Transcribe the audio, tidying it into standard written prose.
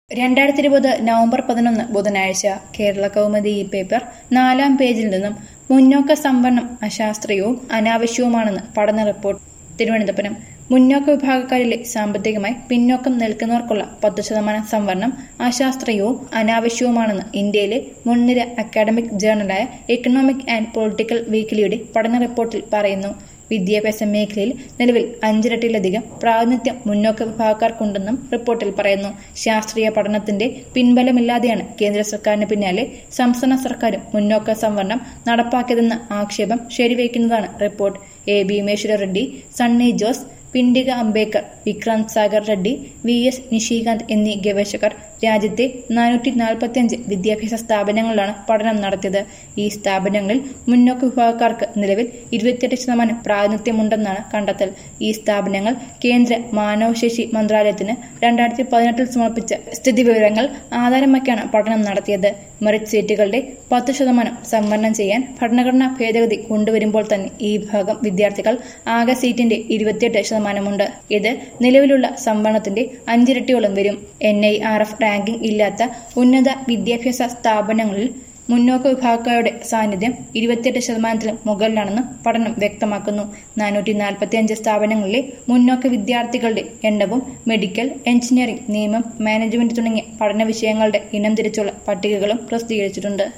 2020 November 11 ബുധനാഴ്ച കേരള കൗമുദി ഈ paper 4-ാം പേജിൽ നിന്നും മുന്നോക്ക സംവരണം അശാസ്ത്രീയവും അനാവശ്യവുമാണെന്ന് പഠന റിപ്പോർട്ട്. തിരുവനന്തപുരം മുന്നോക്ക വിഭാഗക്കാരിലെ സാമ്പത്തികമായി പിന്നോക്കം നിൽക്കുന്നവർക്കുള്ള 10% സംവരണം അശാസ്ത്രീയവും അനാവശ്യവുമാണെന്ന് ഇന്ത്യയിലെ മുൻനിര അക്കാഡമിക് ജേർണലായ എക്കണോമിക് ആൻഡ് പൊളിറ്റിക്കൽ വീക്ക്ലിയുടെ പഠന റിപ്പോർട്ടിൽ പറയുന്നു. വിദ്യാഭ്യാസ മേഖലയിൽ നിലവിൽ 5 ഇരട്ടിയിലധികം പ്രാതിനിധ്യം മുന്നോക്ക വിഭാഗക്കാർക്കുണ്ടെന്നും റിപ്പോർട്ടിൽ പറയുന്നു. ശാസ്ത്രീയ പഠനത്തിന്റെ പിൻബലമില്ലാതെയാണ് കേന്ദ്ര സർക്കാരിന് പിന്നാലെ സംസ്ഥാന സർക്കാരും മുന്നോക്ക സംവരണം നടപ്പാക്കിയതെന്ന ആക്ഷേപം ശരിവയ്ക്കുന്നതാണ് report. A Bhimeshwara Reddy, Sunny Jose, Pindiga Ambedkar, Vikrant Sagar Reddy, VS Nishikant എന്നീ ഗവേഷകർ രാജ്യത്തെ 445 വിദ്യാഭ്യാസ സ്ഥാപനങ്ങളിലാണ് പഠനം നടത്തിയത്. ഈ സ്ഥാപനങ്ങളിൽ മുന്നോക്ക വിഭാഗക്കാർക്ക് നിലവിൽ 28% പ്രാതിനിധ്യമുണ്ടെന്നാണ് കണ്ടെത്തൽ. ഈ സ്ഥാപനങ്ങൾ കേന്ദ്ര മാനവശേഷി മന്ത്രാലയത്തിന് 2018 സമർപ്പിച്ച സ്ഥിതിവിവരങ്ങൾ ആധാരം വയ്ക്കാണ് പഠനം നടത്തിയത്. മെറിറ്റ് സീറ്റുകളുടെ 10% സംവരണം ചെയ്യാൻ ഭരണഘടനാ ഭേദഗതി കൊണ്ടുവരുമ്പോൾ തന്നെ ഈ വിഭാഗം വിദ്യാർത്ഥികൾ ആകെ സീറ്റിന്റെ 28% ഇത് നിലവിലുള്ള സംവരണത്തിന്റെ 5 ഇരട്ടിയോളം വരും. NIRF റാങ്കിംഗ് ഇല്ലാത്ത ഉന്നത വിദ്യാഭ്യാസ സ്ഥാപനങ്ങളിൽ മുന്നോക്ക വിഭാഗക്കാരുടെ സാന്നിധ്യം 28%-ലും മുകളിലാണെന്ന് പഠനം വ്യക്തമാക്കുന്നു. 445 സ്ഥാപനങ്ങളിലെ മുന്നോക്ക വിദ്യാർത്ഥികളുടെ എണ്ണവും മെഡിക്കൽ, എഞ്ചിനീയറിംഗ്, നിയമം, മാനേജ്മെന്റ് തുടങ്ങിയ പഠന വിഷയങ്ങളുടെ ഇനം തിരിച്ചുള്ള പട്ടികകളും പ്രസിദ്ധീകരിച്ചിട്ടുണ്ട്.